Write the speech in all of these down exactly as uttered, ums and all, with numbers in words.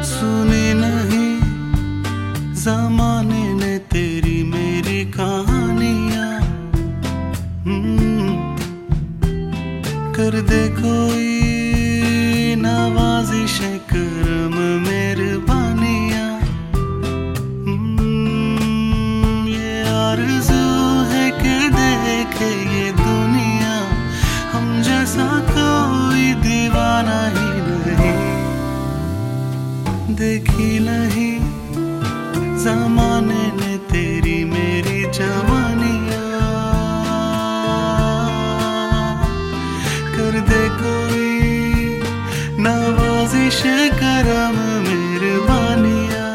सुनी नहीं जमाने ने तेरी मेरी कहानियां। हम्म, कर दे कोई नवाजिश करम मेहरबानियां। हम्म, ये आरज़ू है कि देखे ये दुनिया हम जैसा कोई दीवाना ही नहीं। देखी नहीं ज़माने ने तेरी मेरी जवानियां। कर दे कोई नवाजिश करम मेहरबानियां।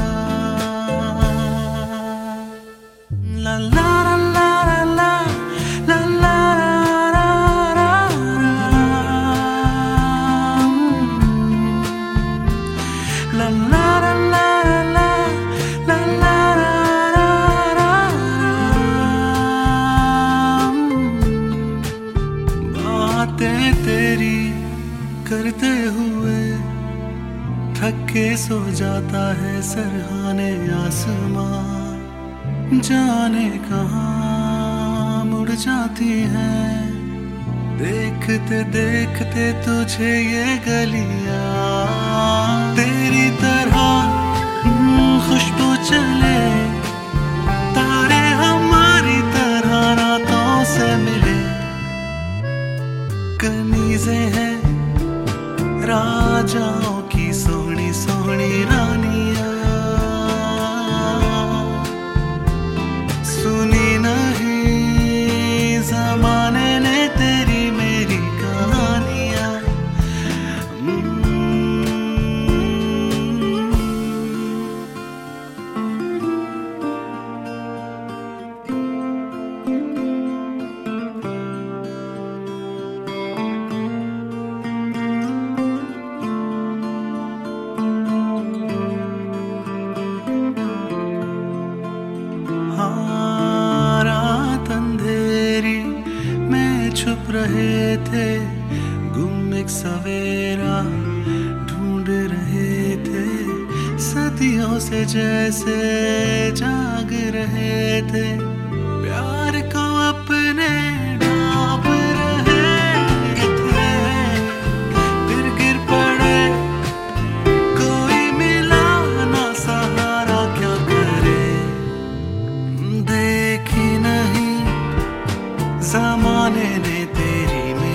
ला ला ला ला ला ला ला ला ला ला ला ला ला ला ला ला। बातें तेरी करते हुए थक के सो जाता है सरहाने आसमां। जाने कहाँ मुड़ जाती है देखते देखते तुझे ये गलियां। तेरी तरह खुशबू चले तारे हमारी तरह रातों से मिले। कनीज़े हैं राजाओं की सोहनी सोहनी रानियां। सुनी नहीं ज़माने ने तेरी मेरी कहानियां। रात अंधेरी में छुप रहे थे गुम एक सवेरा ढूंढ रहे थे। सदियों से जैसे जाग रहे थे प्यार को अपने ढांप रहे थे। फिर गिर पड़े कोई मिला ना सहारा क्या करे। देखी नहीं ज़माने ने तेरी